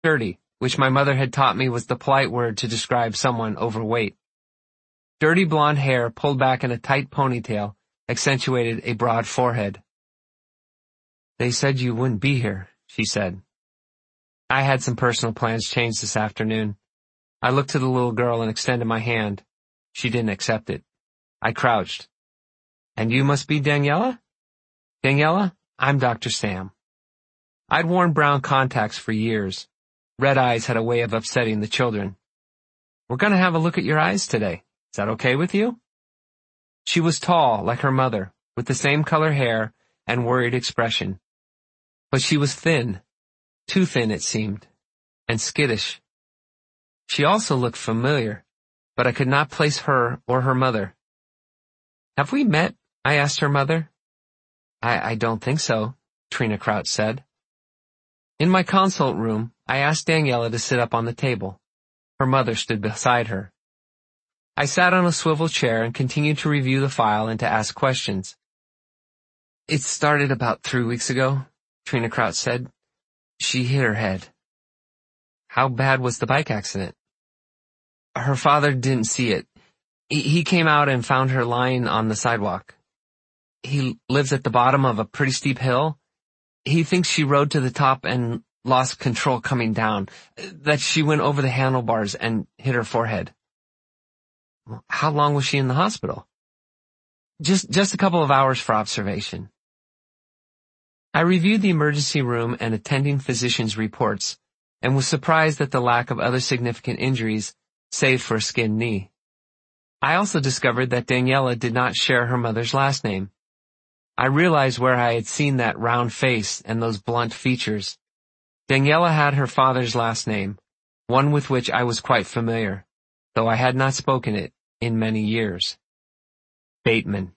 Dirty, which my mother had taught me was the polite word to describe someone overweight. Dirty blonde hair pulled back in a tight ponytail accentuated a broad forehead. "They said you wouldn't be here," she said. I had some personal plans changed this afternoon. I looked to the little girl and extended my hand. She didn't accept it. I crouched. "And you must be Daniela?" "Daniela, I'm Dr. Sam." I'd worn brown contacts for years. Red eyes had a way of upsetting the children. "We're going to have a look at your eyes today. Is that okay with you?" She was tall, like her mother, with the same color hair and worried expression. But she was thin, too thin it seemed, and skittish. She also looked familiar, but I could not place her or her mother. "Have we met?" I asked her mother. I don't think so," Trina Crouch said. In my consult room, I asked Daniela to sit up on the table. Her mother stood beside her. I sat on a swivel chair and continued to review the file and to ask questions. "It started about 3 weeks ago," Trina Crouch said. "She hit her head." "How bad was the bike accident?" "Her father didn't see it. He came out and found her lying on the sidewalk. He lives at the bottom of a pretty steep hill. He thinks she rode to the top and lost control coming down, that she went over the handlebars and hit her forehead." "How long was she in the hospital?" Just a couple of hours for observation." I reviewed the emergency room and attending physicians' reports and was surprised at the lack of other significant injuries, save for a skinned knee. I also discovered that Daniela did not share her mother's last name. I realized where I had seen that round face and those blunt features. Daniela had her father's last name, one with which I was quite familiar, though I had not spoken it in many years. Bateman.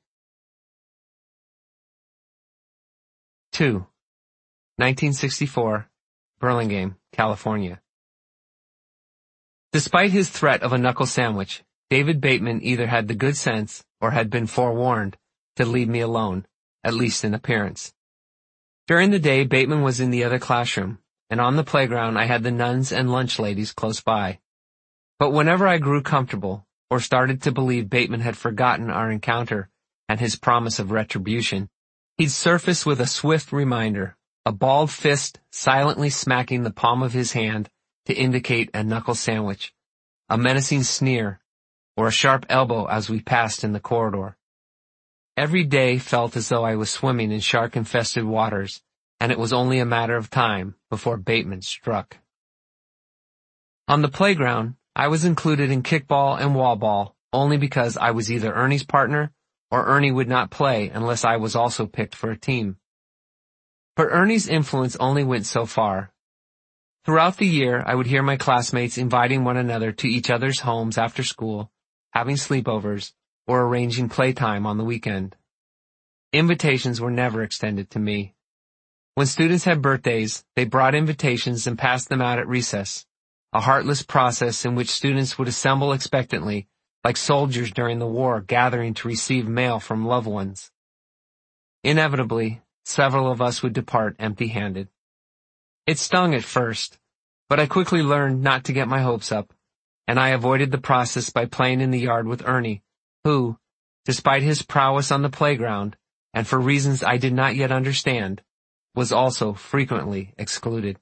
2. 1964, Burlingame, California. Despite his threat of a knuckle sandwich, David Bateman either had the good sense or had been forewarned to leave me alone, at least in appearance. During the day, Bateman was in the other classroom, and on the playground I had the nuns and lunch ladies close by. But whenever I grew comfortable, or started to believe Bateman had forgotten our encounter and his promise of retribution, he'd surface with a swift reminder, a balled fist silently smacking the palm of his hand to indicate a knuckle sandwich, a menacing sneer, or a sharp elbow as we passed in the corridor. Every day felt as though I was swimming in shark-infested waters, and it was only a matter of time before Bateman struck. On the playground, I was included in kickball and wall ball only because I was either Ernie's partner or Ernie would not play unless I was also picked for a team. But Ernie's influence only went so far. Throughout the year, I would hear my classmates inviting one another to each other's homes after school, having sleepovers, or arranging playtime on the weekend. Invitations were never extended to me. When students had birthdays, they brought invitations and passed them out at recess, a heartless process in which students would assemble expectantly, like soldiers during the war gathering to receive mail from loved ones. Inevitably, several of us would depart empty-handed. It stung at first, but I quickly learned not to get my hopes up, and I avoided the process by playing in the yard with Ernie, who, despite his prowess on the playground, and for reasons I did not yet understand, was also frequently excluded.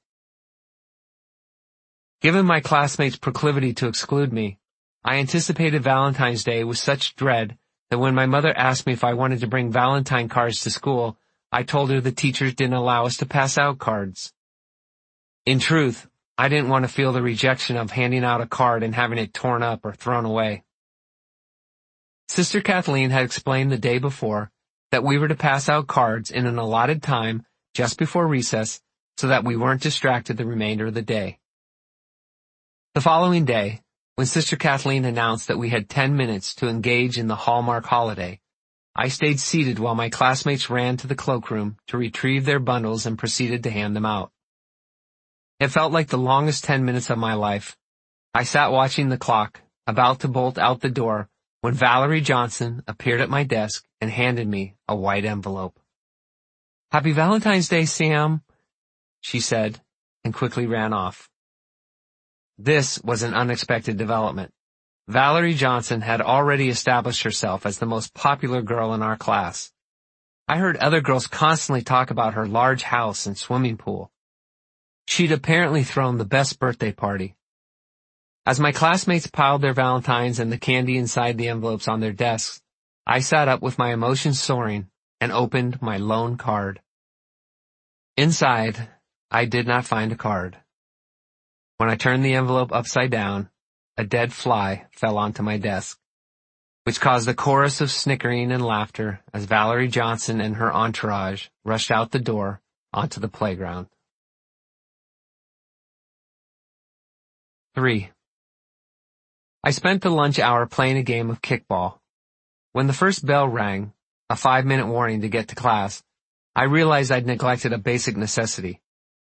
Given my classmates' proclivity to exclude me, I anticipated Valentine's Day with such dread that when my mother asked me if I wanted to bring Valentine cards to school, I told her the teachers didn't allow us to pass out cards. In truth, I didn't want to feel the rejection of handing out a card and having it torn up or thrown away. Sister Kathleen had explained the day before that we were to pass out cards in an allotted time just before recess so that we weren't distracted the remainder of the day. The following day, when Sister Kathleen announced that we had 10 minutes to engage in the Hallmark holiday, I stayed seated while my classmates ran to the cloakroom to retrieve their bundles and proceeded to hand them out. It felt like the longest 10 minutes of my life. I sat watching the clock, about to bolt out the door, when Valerie Johnson appeared at my desk and handed me a white envelope. "Happy Valentine's Day, Sam," she said, and quickly ran off. This was an unexpected development. Valerie Johnson had already established herself as the most popular girl in our class. I heard other girls constantly talk about her large house and swimming pool. She'd apparently thrown the best birthday party. As my classmates piled their Valentines and the candy inside the envelopes on their desks, I sat up with my emotions soaring and opened my lone card. Inside, I did not find a card. When I turned the envelope upside down, a dead fly fell onto my desk, which caused a chorus of snickering and laughter as Valerie Johnson and her entourage rushed out the door onto the playground. 3. I spent the lunch hour playing a game of kickball. When the first bell rang, a 5-minute warning to get to class, I realized I'd neglected a basic necessity.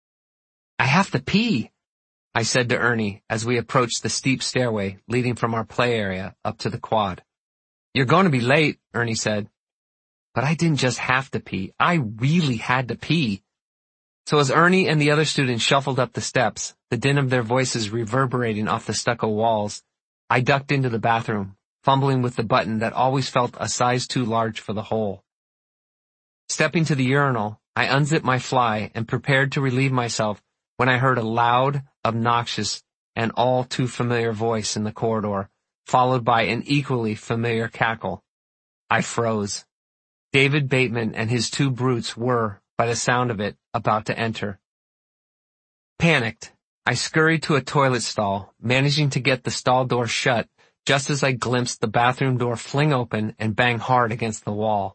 "I have to pee," I said to Ernie as we approached the steep stairway leading from our play area up to the quad. "You're going to be late," Ernie said. But I didn't just have to pee. I really had to pee. So as Ernie and the other students shuffled up the steps, the din of their voices reverberating off the stucco walls, I ducked into the bathroom, fumbling with the button that always felt a size too large for the hole. Stepping to the urinal, I unzipped my fly and prepared to relieve myself when I heard a loud, obnoxious, and all too familiar voice in the corridor, followed by an equally familiar cackle. I froze. David Bateman and his 2 brutes were, by the sound of it, about to enter. Panicked, I scurried to a toilet stall, managing to get the stall door shut just as I glimpsed the bathroom door fling open and bang hard against the wall.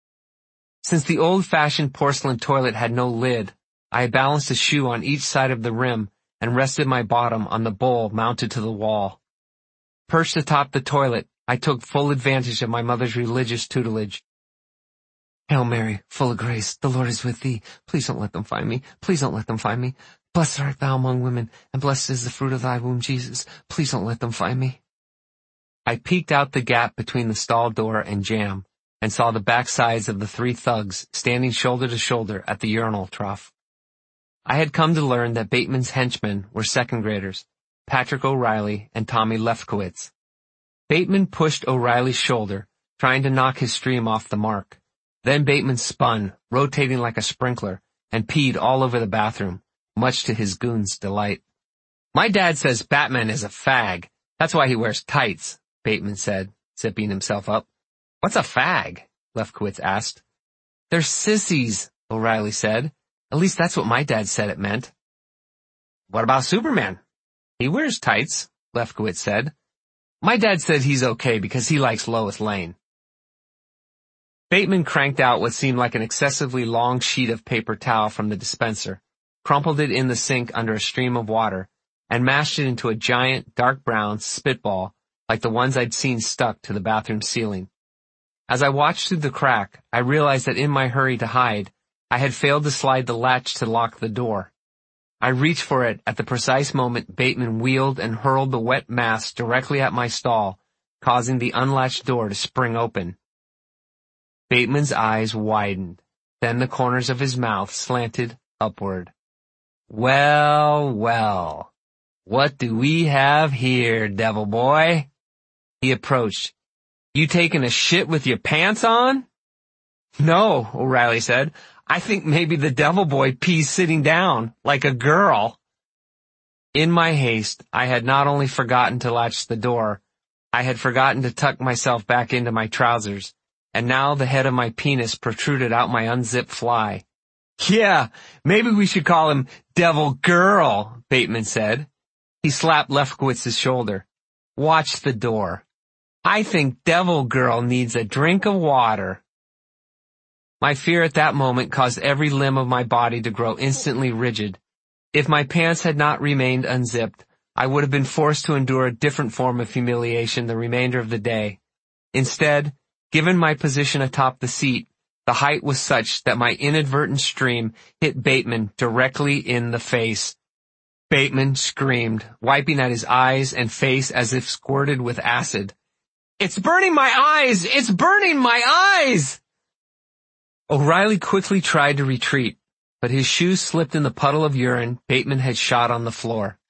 Since the old-fashioned porcelain toilet had no lid, I balanced a shoe on each side of the rim and rested my bottom on the bowl mounted to the wall. Perched atop the toilet, I took full advantage of my mother's religious tutelage. "Hail Mary, full of grace, the Lord is with thee. Please don't let them find me. Please don't let them find me. Blessed art thou among women, and blessed is the fruit of thy womb, Jesus. Please don't let them find me." I peeked out the gap between the stall door and jamb, and saw the backsides of the 3 thugs standing shoulder to shoulder at the urinal trough. I had come to learn that Bateman's henchmen were 2nd graders, Patrick O'Reilly and Tommy Lefkowitz. Bateman pushed O'Reilly's shoulder, trying to knock his stream off the mark. Then Bateman spun, rotating like a sprinkler, and peed all over the bathroom, much to his goons' delight. "My dad says Batman is a fag. That's why he wears tights," Bateman said, zipping himself up. "What's a fag?" Lefkowitz asked. "They're sissies," O'Reilly said. "At least that's what my dad said it meant." "What about Superman?" "He wears tights," Lefkowitz said. "My dad said he's okay because he likes Lois Lane." Bateman cranked out what seemed like an excessively long sheet of paper towel from the dispenser, crumpled it in the sink under a stream of water, and mashed it into a giant, dark brown spitball like the ones I'd seen stuck to the bathroom ceiling. As I watched through the crack, I realized that in my hurry to hide, I had failed to slide the latch to lock the door. I reached for it at the precise moment Bateman wheeled and hurled the wet mass directly at my stall, causing the unlatched door to spring open. Bateman's eyes widened, then the corners of his mouth slanted upward. "Well, well, what do we have here, devil boy?" He approached. "You taking a shit with your pants on?" "No," O'Reilly said. "I think maybe the devil boy pees sitting down, like a girl." In my haste, I had not only forgotten to latch the door, I had forgotten to tuck myself back into my trousers, and now the head of my penis protruded out my unzipped fly. "Yeah, maybe we should call him Devil Girl," Bateman said. He slapped Lefkowitz's shoulder. "Watch the door. I think Devil Girl needs a drink of water." My fear at that moment caused every limb of my body to grow instantly rigid. If my pants had not remained unzipped, I would have been forced to endure a different form of humiliation the remainder of the day. Instead, given my position atop the seat, the height was such that my inadvertent stream hit Bateman directly in the face. Bateman screamed, wiping at his eyes and face as if squirted with acid. "It's burning my eyes! It's burning my eyes!" O'Reilly quickly tried to retreat, but his shoes slipped in the puddle of urine Bateman had shot on the floor.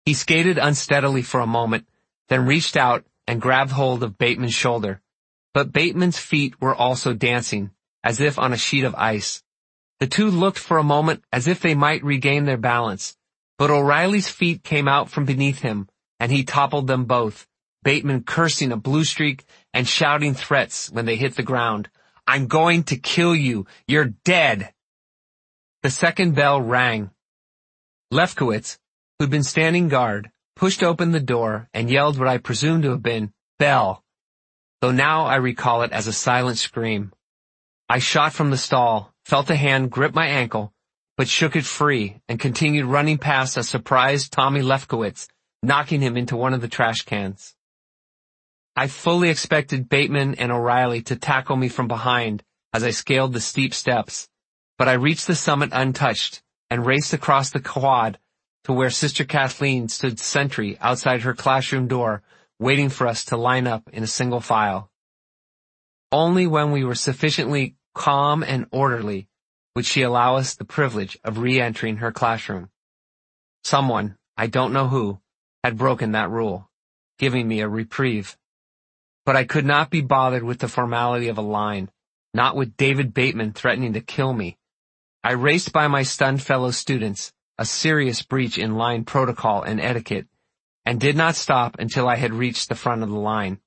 He skated unsteadily for a moment, then reached out and grabbed hold of Bateman's shoulder. But Bateman's feet were also dancing, as if on a sheet of ice. The two looked for a moment as if they might regain their balance, but O'Reilly's feet came out from beneath him, and he toppled them both, Bateman cursing a blue streak and shouting threats when they hit the ground. "I'm going to kill you. You're dead." The second bell rang. Lefkowitz, who'd been standing guard, pushed open the door and yelled what I presumed to have been, "Bell," though now I recall it as a silent scream. I shot from the stall, felt a hand grip my ankle, but shook it free and continued running past a surprised Tommy Lefkowitz, knocking him into one of the trash cans. I fully expected Bateman and O'Reilly to tackle me from behind as I scaled the steep steps, but I reached the summit untouched and raced across the quad to where Sister Kathleen stood sentry outside her classroom door, waiting for us to line up in a single file. Only when we were sufficiently calm and orderly would she allow us the privilege of re-entering her classroom. Someone, I don't know who, had broken that rule, giving me a reprieve. But I could not be bothered with the formality of a line, not with David Bateman threatening to kill me. I raced by my stunned fellow students, a serious breach in line protocol and etiquette, and did not stop until I had reached the front of the line.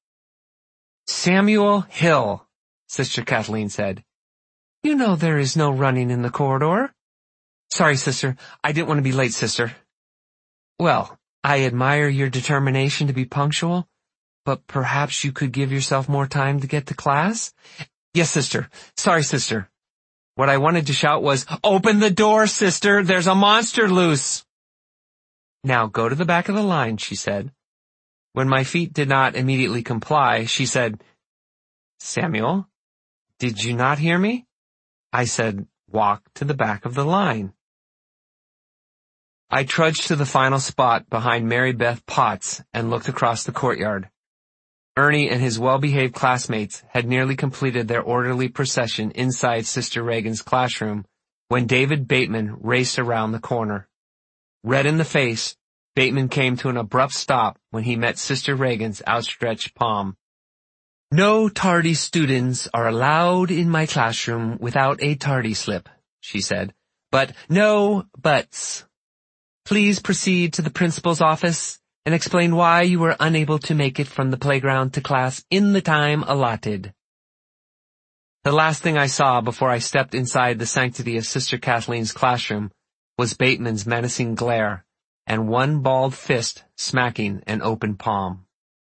"Samuel Hill," Sister Kathleen said. "You know there is no running in the corridor." "Sorry, sister. I didn't want to be late, sister." "Well, I admire your determination to be punctual, but perhaps you could give yourself more time to get to class?" "Yes, sister. Sorry, sister." What I wanted to shout was, "Open the door, sister! There's a monster loose!" "Now go to the back of the line," she said. When my feet did not immediately comply, she said, "Samuel, did you not hear me?" I said, "Walk to the back of the line." I trudged to the final spot behind Mary Beth Potts and looked across the courtyard. Ernie and his well-behaved classmates had nearly completed their orderly procession inside Sister Reagan's classroom when David Bateman raced around the corner. Red in the face, Bateman came to an abrupt stop when he met Sister Reagan's outstretched palm. "No tardy students are allowed in my classroom without a tardy slip," she said. "But no buts. Please proceed to the principal's office and explain why you were unable to make it from the playground to class in the time allotted." The last thing I saw before I stepped inside the sanctity of Sister Kathleen's classroom was Bateman's menacing glare and one balled fist smacking an open palm.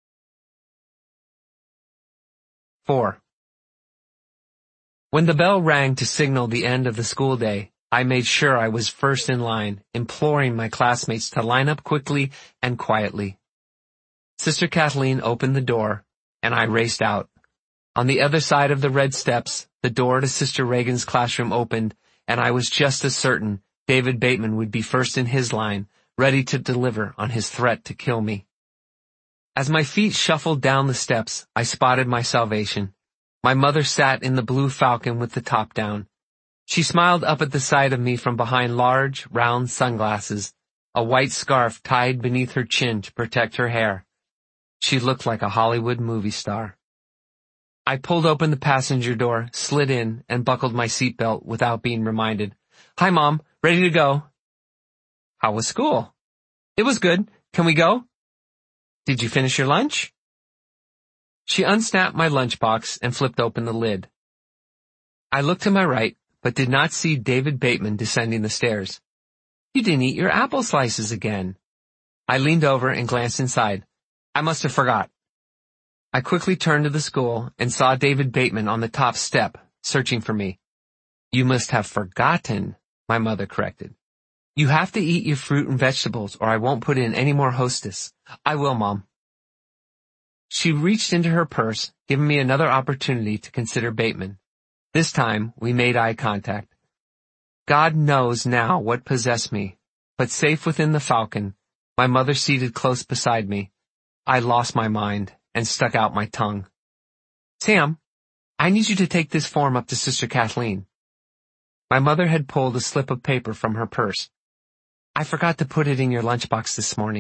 4. When the bell rang to signal the end of the school day, I made sure I was first in line, imploring my classmates to line up quickly and quietly. Sister Kathleen opened the door, and I raced out. On the other side of the red steps, the door to Sister Reagan's classroom opened, and I was just as certain David Bateman would be first in his line, ready to deliver on his threat to kill me. As my feet shuffled down the steps, I spotted my salvation. My mother sat in the blue Falcon with the top down. She smiled up at the sight of me from behind large, round sunglasses, a white scarf tied beneath her chin to protect her hair. She looked like a Hollywood movie star. I pulled open the passenger door, slid in, and buckled my seatbelt without being reminded. "Hi, Mom. Ready to go." "How was school?" "It was good. Can we go?" "Did you finish your lunch?" She unsnapped my lunchbox and flipped open the lid. I looked to my right, but did not see David Bateman descending the stairs. "You didn't eat your apple slices again." I leaned over and glanced inside. "I must have forgot." I quickly turned to the school and saw David Bateman on the top step, searching for me. "You must have forgotten," my mother corrected. "You have to eat your fruit and vegetables, or I won't put in any more Hostess." "I will, Mom." She reached into her purse, giving me another opportunity to consider Bateman. This time, we made eye contact. God knows now what possessed me, but safe within the Falcon, my mother seated close beside me, I lost my mind and stuck out my tongue. "Sam, I need you to take this form up to Sister Kathleen." My mother had pulled a slip of paper from her purse. "I forgot to put it in your lunchbox this morning.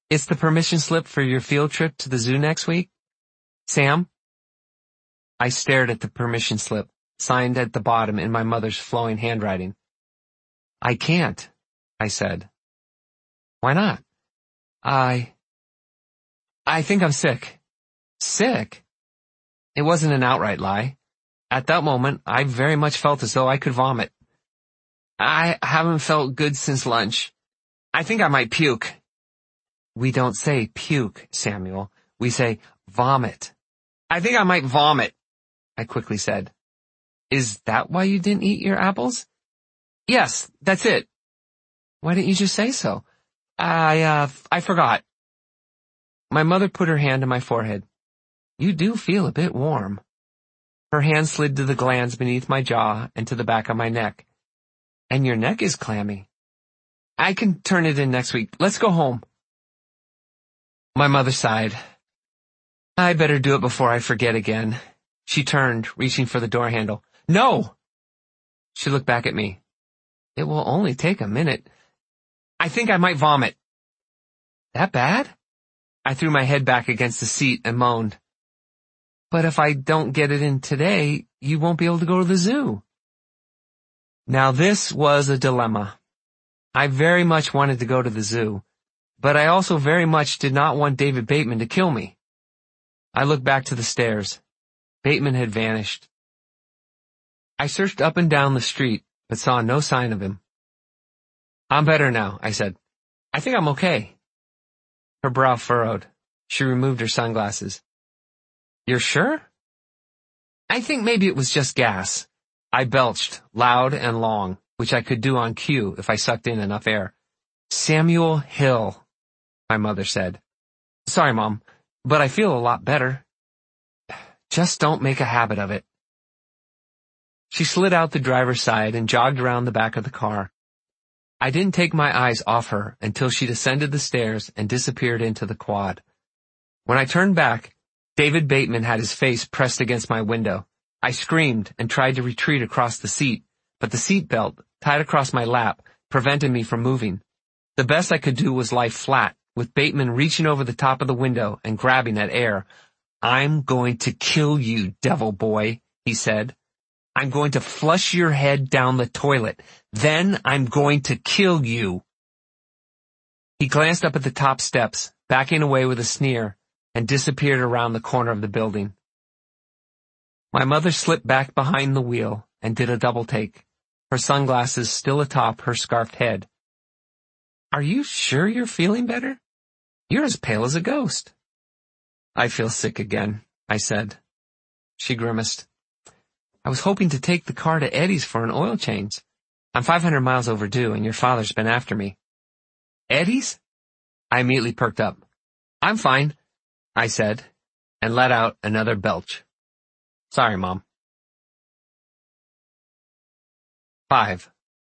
It's the permission slip for your field trip to the zoo next week? Sam? I stared at the permission slip, signed at the bottom in my mother's flowing handwriting. I can't, I said. Why not? I think I'm sick. Sick? It wasn't an outright lie. At that moment, I very much felt as though I could vomit. I haven't felt good since lunch. I think I might puke. We don't say puke, Samuel. We say vomit. I think I might vomit, I quickly said. Is that why you didn't eat your apples? Yes, that's it. Why didn't you just say so? I forgot. My mother put her hand on my forehead. You do feel a bit warm. Her hand slid to the glands beneath my jaw and to the back of my neck. And your neck is clammy. I can turn it in next week. Let's go home. My mother sighed. I better do it before I forget again. She turned, reaching for the door handle. No! She looked back at me. It will only take a minute. I think I might vomit. That bad? I threw my head back against the seat and moaned. But if I don't get it in today, you won't be able to go to the zoo. Now this was a dilemma. I very much wanted to go to the zoo, but I also very much did not want David Bateman to kill me. I looked back to the stairs. Bateman had vanished. I searched up and down the street, but saw no sign of him. I'm better now, I said. I think I'm okay. Her brow furrowed. She removed her sunglasses. You're sure? I think maybe it was just gas. I belched, loud and long, which I could do on cue if I sucked in enough air. Samuel Hill, my mother said. Sorry, Mom, but I feel a lot better. Just don't make a habit of it. She slid out the driver's side and jogged around the back of the car. I didn't take my eyes off her until she descended the stairs and disappeared into the quad. When I turned back, David Bateman had his face pressed against my window. I screamed and tried to retreat across the seat, but the seat belt, tied across my lap, prevented me from moving. The best I could do was lie flat, with Bateman reaching over the top of the window and grabbing at air. I'm going to kill you, devil boy, he said. I'm going to flush your head down the toilet. Then I'm going to kill you. He glanced up at the top steps, backing away with a sneer, and disappeared around the corner of the building. My mother slipped back behind the wheel and did a double take, her sunglasses still atop her scarfed head. Are you sure you're feeling better? You're as pale as a ghost. I feel sick again, I said. She grimaced. I was hoping to take the car to Eddie's for an oil change. I'm 500 miles overdue, and your father's been after me. Eddie's? I immediately perked up. I'm fine, I said, and let out another belch. Sorry, Mom. 5.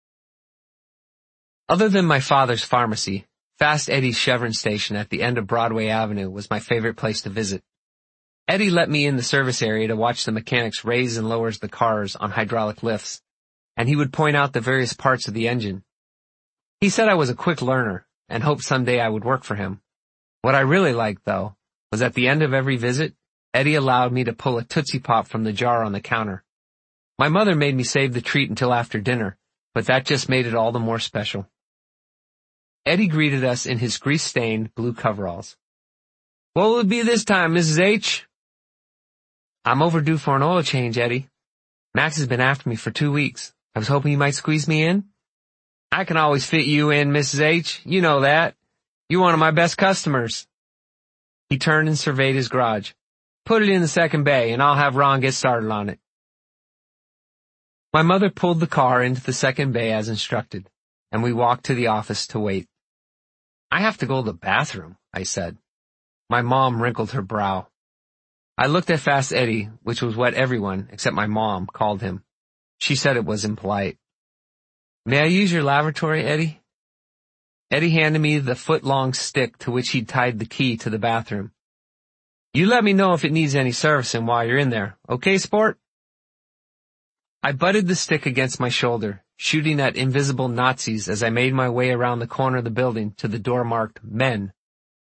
Other than my father's pharmacy, Fast Eddie's Chevron station at the end of Broadway Avenue was my favorite place to visit. Eddie let me in the service area to watch the mechanics raise and lower the cars on hydraulic lifts, and he would point out the various parts of the engine. He said I was a quick learner and hoped someday I would work for him. What I really liked, though, was at the end of every visit, Eddie allowed me to pull a Tootsie Pop from the jar on the counter. My mother made me save the treat until after dinner, but that just made it all the more special. Eddie greeted us in his grease-stained blue coveralls. What will it be this time, Mrs. H? I'm overdue for an oil change, Eddie. Max has been after me for 2 weeks. I was hoping you might squeeze me in. I can always fit you in, Mrs. H. You know that. You're one of my best customers. He turned and surveyed his garage. Put it in the second bay, and I'll have Ron get started on it. My mother pulled the car into the second bay as instructed, and we walked to the office to wait. I have to go to the bathroom, I said. My mom wrinkled her brow. I looked at Fast Eddie, which was what everyone, except my mom, called him. She said it was impolite. May I use your lavatory, Eddie? Eddie handed me the foot-long stick to which he'd tied the key to the bathroom. You let me know if it needs any servicing while you're in there, okay, sport? I butted the stick against my shoulder, shooting at invisible Nazis as I made my way around the corner of the building to the door marked Men.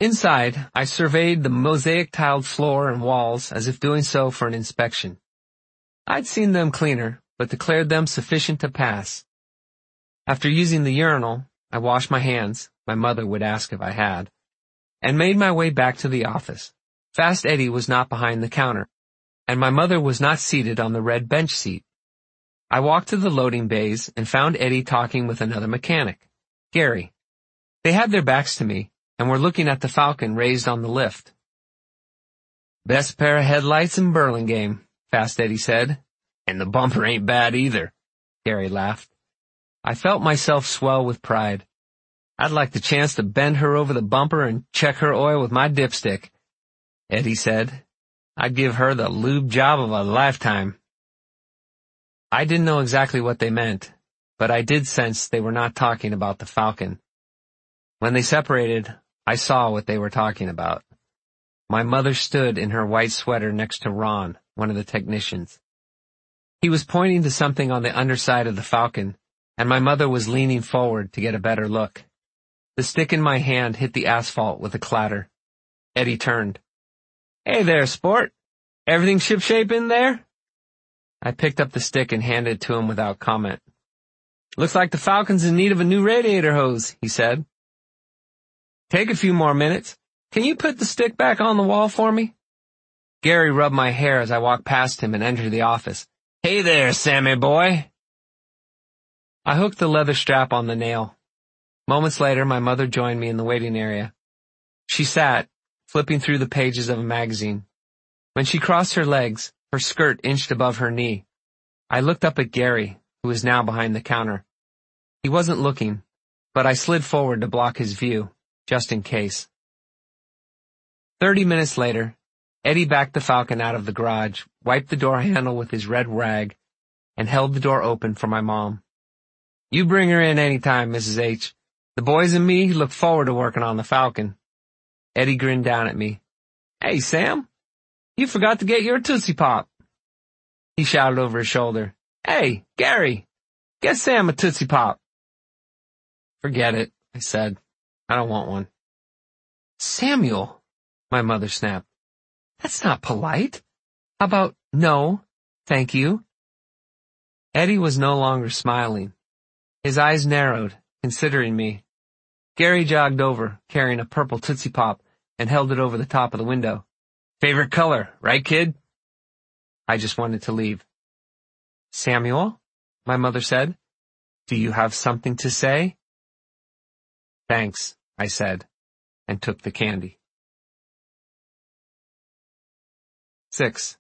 Inside, I surveyed the mosaic-tiled floor and walls as if doing so for an inspection. I'd seen them cleaner, but declared them sufficient to pass. After using the urinal, I washed my hands, my mother would ask if I had, and made my way back to the office. Fast Eddie was not behind the counter, and my mother was not seated on the red bench seat. I walked to the loading bays and found Eddie talking with another mechanic, Gary. They had their backs to me and were looking at the Falcon raised on the lift. "Best pair of headlights in Burlingame," Fast Eddie said. "And the bumper ain't bad either," Gary laughed. I felt myself swell with pride. "I'd like the chance to bend her over the bumper and check her oil with my dipstick," Eddie said. "I'd give her the lube job of a lifetime." I didn't know exactly what they meant, but I did sense they were not talking about the Falcon. When they separated, I saw what they were talking about. My mother stood in her white sweater next to Ron, one of the technicians. He was pointing to something on the underside of the Falcon, and my mother was leaning forward to get a better look. The stick in my hand hit the asphalt with a clatter. Eddie turned. "Hey there, sport. Everything shipshape in there?" I picked up the stick and handed it to him without comment. "Looks like the Falcon's in need of a new radiator hose," he said. "Take a few more minutes. Can you put the stick back on the wall for me?" Gary rubbed my hair as I walked past him and entered the office. "Hey there, Sammy boy." I hooked the leather strap on the nail. Moments later, my mother joined me in the waiting area. She sat, flipping through the pages of a magazine. When she crossed her legs, her skirt inched above her knee. I looked up at Gary, who was now behind the counter. He wasn't looking, but I slid forward to block his view, just in case. 30 minutes later, Eddie backed the Falcon out of the garage, wiped the door handle with his red rag, and held the door open for my mom. "You bring her in any time, Mrs. H. The boys and me look forward to working on the Falcon." Eddie grinned down at me. "Hey, Sam, you forgot to get your Tootsie Pop." He shouted over his shoulder, "Hey, Gary, get Sam a Tootsie Pop." "Forget it," I said. "I don't want one." "Samuel," my mother snapped. "That's not polite. How about, no, thank you?" Eddie was no longer smiling. His eyes narrowed, considering me. Gary jogged over, carrying a purple Tootsie Pop, and held it over the top of the window. "Favorite color, right, kid?" I just wanted to leave. "Samuel," my mother said, "do you have something to say?" "Thanks," I said, and took the candy. 6.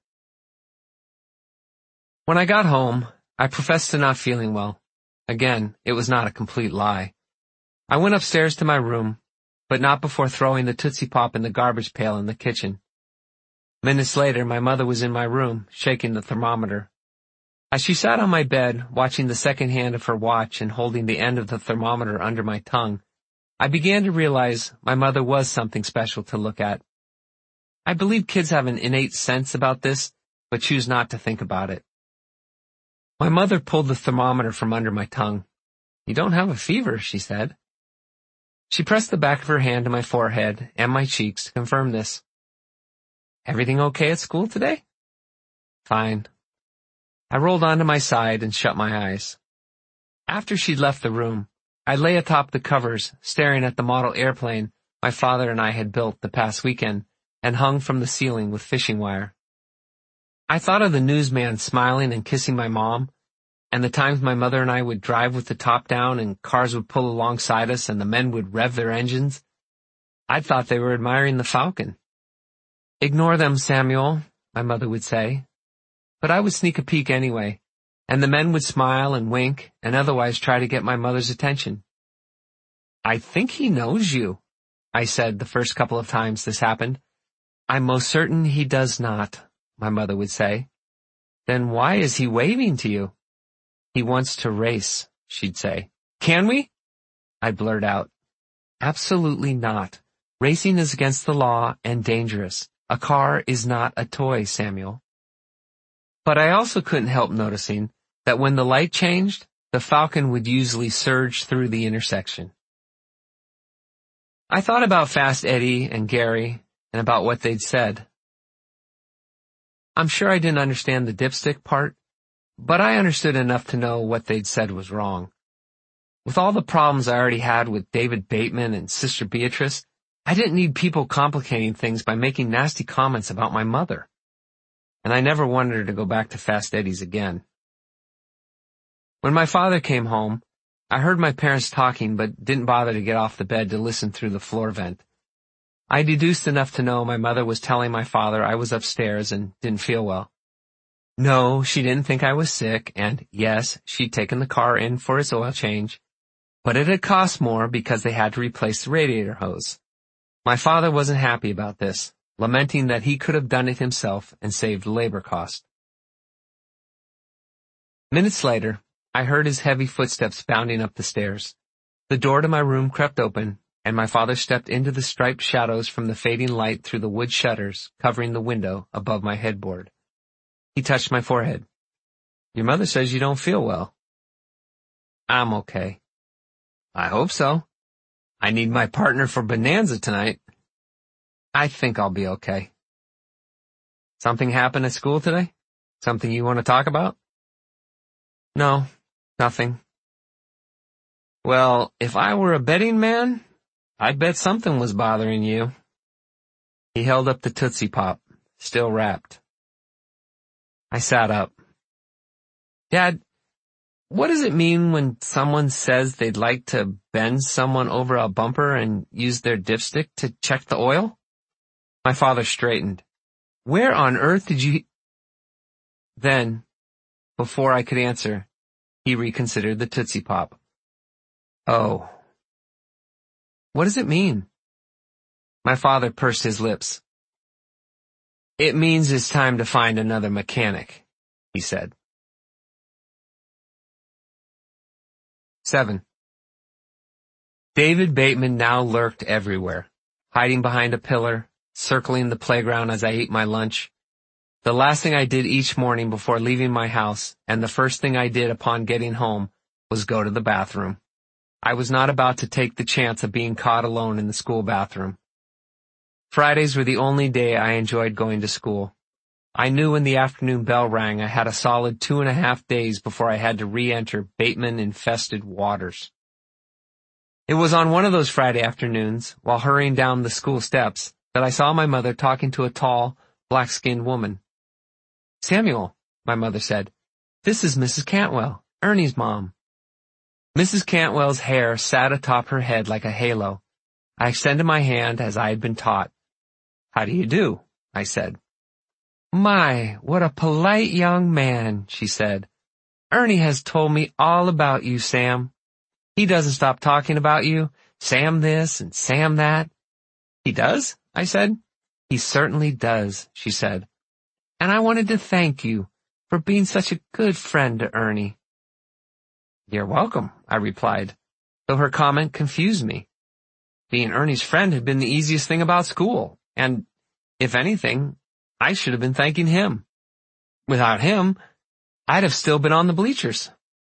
When I got home, I professed to not feeling well. Again, it was not a complete lie. I went upstairs to my room, but not before throwing the Tootsie Pop in the garbage pail in the kitchen. Minutes later, my mother was in my room, shaking the thermometer. As she sat on my bed, watching the second hand of her watch and holding the end of the thermometer under my tongue, I began to realize my mother was something special to look at. I believe kids have an innate sense about this, but choose not to think about it. My mother pulled the thermometer from under my tongue. "You don't have a fever," she said. She pressed the back of her hand to my forehead and my cheeks to confirm this. "Everything okay at school today?" "Fine." I rolled onto my side and shut my eyes. After she'd left the room, I lay atop the covers, staring at the model airplane my father and I had built the past weekend and hung from the ceiling with fishing wire. I thought of the newsman smiling and kissing my mom, and the times my mother and I would drive with the top down and cars would pull alongside us and the men would rev their engines. I thought they were admiring the Falcon. "Ignore them, Samuel," my mother would say. But I would sneak a peek anyway, and the men would smile and wink and otherwise try to get my mother's attention. "I think he knows you," I said the first couple of times this happened. "I'm most certain he does not," my mother would say. "Then why is he waving to you?" "He wants to race," she'd say. "Can we?" I'd blurt out. "Absolutely not. Racing is against the law and dangerous. A car is not a toy, Samuel." But I also couldn't help noticing that when the light changed, the Falcon would usually surge through the intersection. I thought about Fast Eddie and Gary and about what they'd said. I'm sure I didn't understand the dipstick part, but I understood enough to know what they'd said was wrong. With all the problems I already had with David Bateman and Sister Beatrice, I didn't need people complicating things by making nasty comments about my mother. And I never wanted her to go back to Fast Eddie's again. When my father came home, I heard my parents talking but didn't bother to get off the bed to listen through the floor vent. I deduced enough to know my mother was telling my father I was upstairs and didn't feel well. No, she didn't think I was sick, and yes, she'd taken the car in for its oil change, but it had cost more because they had to replace the radiator hose. My father wasn't happy about this, lamenting that he could have done it himself and saved labor cost. Minutes later, I heard his heavy footsteps bounding up the stairs. The door to my room crept open, and my father stepped into the striped shadows from the fading light through the wood shutters covering the window above my headboard. He touched my forehead. Your mother says you don't feel well. I'm okay. I hope so. I need my partner for Bonanza tonight. I think I'll be okay. Something happened at school today? Something you want to talk about? No, nothing. Well, if I were a betting man, I'd bet something was bothering you. He held up the Tootsie Pop, still wrapped. I sat up. Dad, what does it mean when someone says they'd like to bend someone over a bumper and use their dipstick to check the oil? My father straightened. Where on earth did you... Then, before I could answer, he reconsidered the Tootsie Pop. Oh. What does it mean? My father pursed his lips. It means it's time to find another mechanic, he said. 7. David Bateman now lurked everywhere, hiding behind a pillar, circling the playground as I ate my lunch. The last thing I did each morning before leaving my house, and the first thing I did upon getting home, was go to the bathroom. I was not about to take the chance of being caught alone in the school bathroom. Fridays were the only day I enjoyed going to school. I knew when the afternoon bell rang I had a solid 2.5 days before I had to re-enter Bateman-infested waters. It was on one of those Friday afternoons, while hurrying down the school steps, that I saw my mother talking to a tall, black-skinned woman. Samuel, my mother said, this is Mrs. Cantwell, Ernie's mom. Mrs. Cantwell's hair sat atop her head like a halo. I extended my hand as I had been taught. How do you do? I said. My, what a polite young man, she said. Ernie has told me all about you, Sam. He doesn't stop talking about you, Sam this and Sam that. He does? I said. He certainly does, she said. And I wanted to thank you for being such a good friend to Ernie. You're welcome, I replied, though her comment confused me. Being Ernie's friend had been the easiest thing about school, and, if anything, I should have been thanking him. Without him, I'd have still been on the bleachers.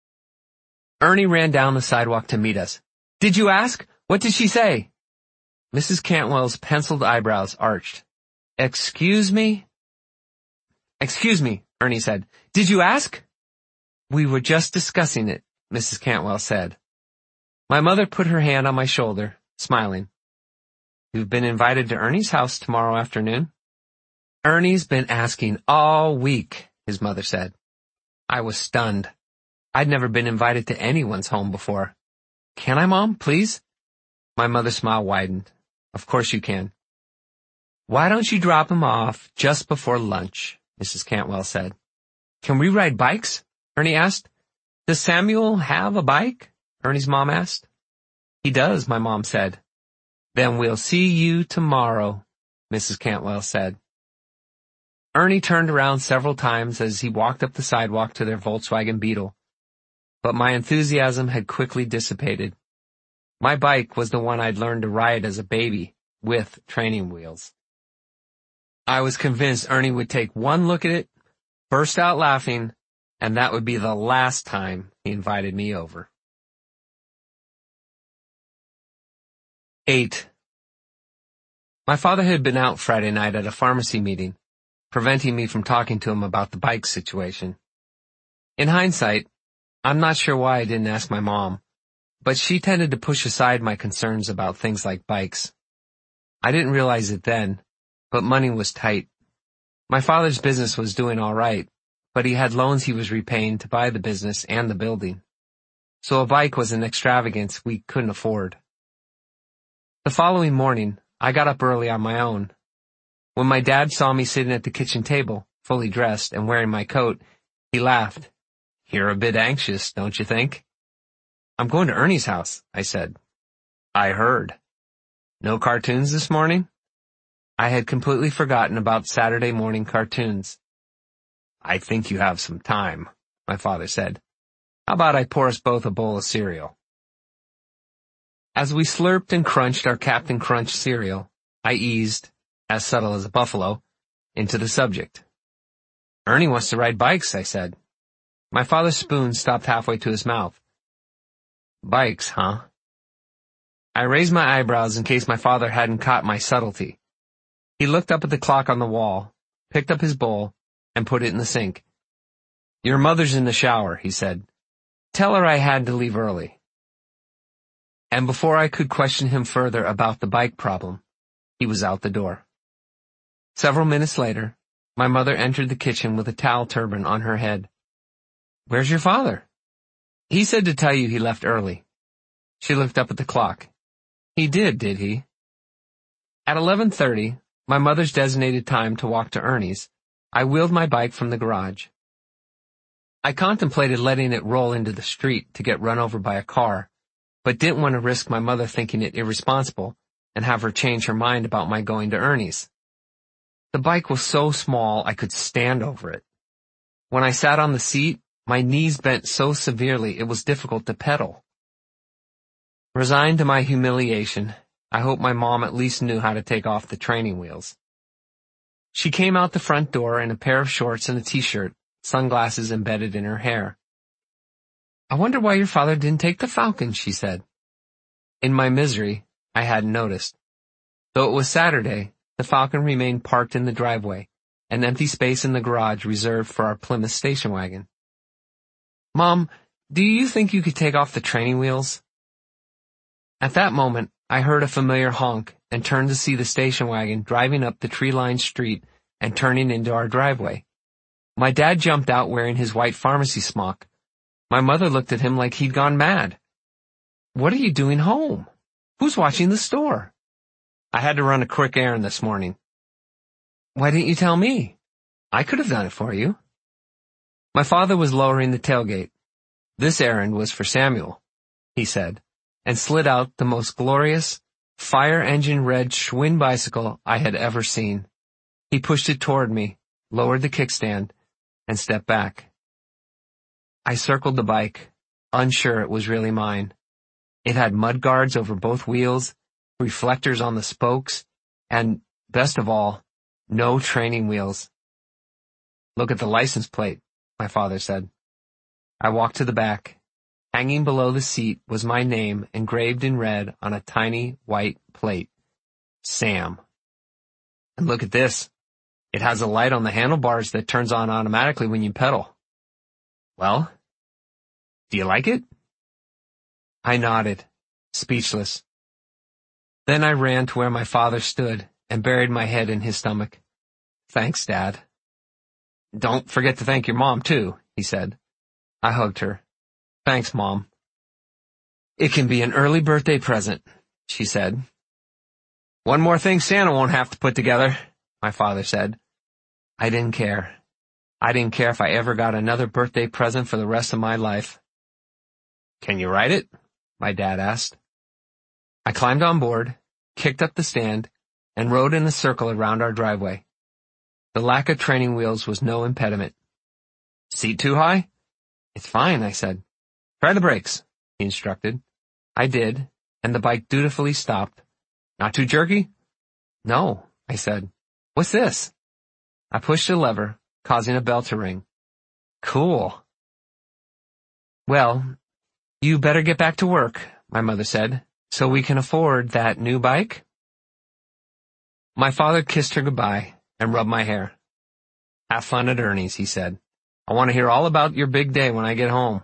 Ernie ran down the sidewalk to meet us. Did you ask? What did she say? Mrs. Cantwell's penciled eyebrows arched. Excuse me? Excuse me, Ernie said. Did you ask? We were just discussing it, Mrs. Cantwell said. My mother put her hand on my shoulder, smiling. You've been invited to Ernie's house tomorrow afternoon. Ernie's been asking all week, his mother said. I was stunned. I'd never been invited to anyone's home before. Can I, Mom, please? My mother's smile widened. Of course you can. Why don't you drop him off just before lunch, Mrs. Cantwell said. Can we ride bikes? Ernie asked. Does Samuel have a bike? Ernie's mom asked. He does, my mom said. Then we'll see you tomorrow, Mrs. Cantwell said. Ernie turned around several times as he walked up the sidewalk to their Volkswagen Beetle. But my enthusiasm had quickly dissipated. My bike was the one I'd learned to ride as a baby, with training wheels. I was convinced Ernie would take one look at it, burst out laughing, and that would be the last time he invited me over. 8. My father had been out Friday night at a pharmacy meeting, preventing me from talking to him about the bike situation. In hindsight, I'm not sure why I didn't ask my mom, but she tended to push aside my concerns about things like bikes. I didn't realize it then, but money was tight. My father's business was doing all right, but he had loans he was repaying to buy the business and the building. So a bike was an extravagance we couldn't afford. The following morning, I got up early on my own. When my dad saw me sitting at the kitchen table, fully dressed and wearing my coat, he laughed. "You're a bit anxious, don't you think?" "I'm going to Ernie's house," I said. "I heard. No cartoons this morning?" I had completely forgotten about Saturday morning cartoons. "I think you have some time," my father said. "How about I pour us both a bowl of cereal?" As we slurped and crunched our Captain Crunch cereal, I eased, as subtle as a buffalo, into the subject. "Ernie wants to ride bikes," I said. My father's spoon stopped halfway to his mouth. "Bikes, huh?" I raised my eyebrows in case my father hadn't caught my subtlety. He looked up at the clock on the wall, picked up his bowl, and put it in the sink. "Your mother's in the shower," he said. "Tell her I had to leave early." And before I could question him further about the bike problem, he was out the door. Several minutes later, my mother entered the kitchen with a towel turban on her head. "Where's your father?" "He said to tell you he left early." She looked up at the clock. "He did he?" At 11:30, my mother's designated time to walk to Ernie's, I wheeled my bike from the garage. I contemplated letting it roll into the street to get run over by a car, but didn't want to risk my mother thinking it irresponsible and have her change her mind about my going to Ernie's. The bike was so small I could stand over it. When I sat on the seat, my knees bent so severely it was difficult to pedal. Resigned to my humiliation, I hoped my mom at least knew how to take off the training wheels. She came out the front door in a pair of shorts and a t-shirt, sunglasses embedded in her hair. "I wonder why your father didn't take the Falcon," she said. In my misery, I hadn't noticed. Though it was Saturday, the Falcon remained parked in the driveway, an empty space in the garage reserved for our Plymouth station wagon. "Mom, do you think you could take off the training wheels?" At that moment, I heard a familiar honk and turned to see the station wagon driving up the tree-lined street and turning into our driveway. My dad jumped out wearing his white pharmacy smock. My mother looked at him like he'd gone mad. "What are you doing home? Who's watching the store?" "I had to run a quick errand this morning." "Why didn't you tell me? I could have done it for you." My father was lowering the tailgate. "This errand was for Samuel," he said, and slid out the most glorious, fire-engine red Schwinn bicycle I had ever seen. He pushed it toward me, lowered the kickstand, and stepped back. I circled the bike, unsure it was really mine. It had mud guards over both wheels, reflectors on the spokes, and, best of all, no training wheels. "Look at the license plate," my father said. I walked to the back. Hanging below the seat was my name engraved in red on a tiny white plate. Sam. "And look at this. It has a light on the handlebars that turns on automatically when you pedal." "Well, do you like it?" I nodded, speechless. Then I ran to where my father stood and buried my head in his stomach. "Thanks, Dad." "Don't forget to thank your mom, too," he said. I hugged her. "Thanks, Mom." "It can be an early birthday present," she said. "One more thing Santa won't have to put together," my father said. I didn't care. I didn't care if I ever got another birthday present for the rest of my life. "Can you ride it?" my dad asked. I climbed on board, kicked up the stand, and rode in a circle around our driveway. The lack of training wheels was no impediment. "Seat too high?" "It's fine," I said. "Try the brakes," he instructed. I did, and the bike dutifully stopped. "Not too jerky?" "No," I said. "What's this?" I pushed a lever, causing a bell to ring. "Cool." "Well, you better get back to work," my mother said, "so we can afford that new bike." My father kissed her goodbye and rubbed my hair. Have fun at Ernie's, he said. I want to hear all about your big day when I get home.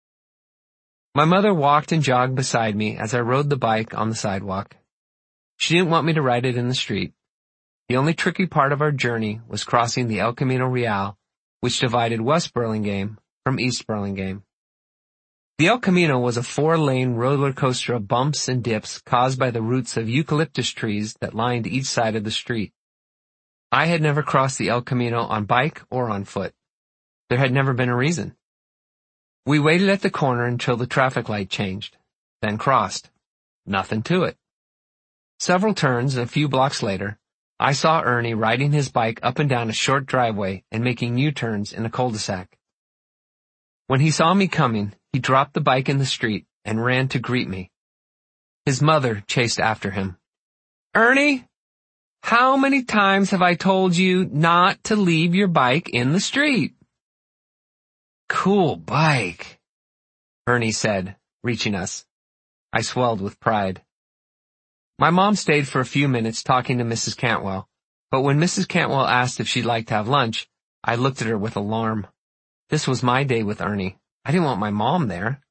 My mother walked and jogged beside me as I rode the bike on the sidewalk. She didn't want me to ride it in the street. The only tricky part of our journey was crossing the El Camino Real, which divided West Burlingame from East Burlingame. The El Camino was a 4-lane roller coaster of bumps and dips caused by the roots of eucalyptus trees that lined each side of the street. I had never crossed the El Camino on bike or on foot. There had never been a reason. We waited at the corner until the traffic light changed, then crossed. Nothing to it. Several turns and a few blocks later, I saw Ernie riding his bike up and down a short driveway and making U-turns in a cul-de-sac. When he saw me coming, he dropped the bike in the street and ran to greet me. His mother chased after him. Ernie, how many times have I told you not to leave your bike in the street? Cool bike, Ernie said, reaching us. I swelled with pride. My mom stayed for a few minutes talking to Mrs. Cantwell, but when Mrs. Cantwell asked if she'd like to have lunch, I looked at her with alarm. This was my day with Ernie. I didn't want my mom there.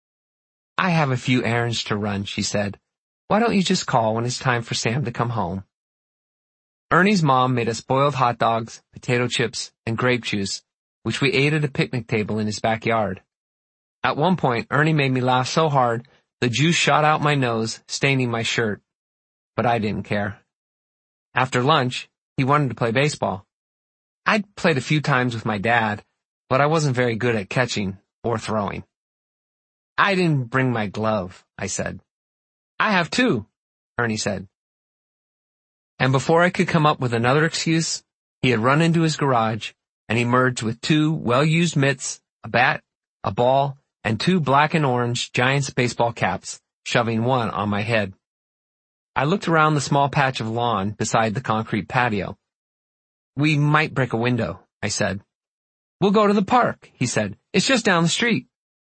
I have a few errands to run, she said. Why don't you just call when it's time for Sam to come home? Ernie's mom made us boiled hot dogs, potato chips, and grape juice, which we ate at a picnic table in his backyard. At one point, Ernie made me laugh so hard, the juice shot out my nose, staining my shirt. But I didn't care. After lunch, he wanted to play baseball. I'd played a few times with my dad, but I wasn't very good at catching or throwing. I didn't bring my glove, I said. I have too, Ernie said. And before I could come up with another excuse, he had run into his garage and emerged with 2 well-used mitts, a bat, a ball, and 2 black and orange Giants baseball caps, shoving one on my head. I looked around the small patch of lawn beside the concrete patio. We might break a window, I said. We'll go to the park, he said. It's just down the street.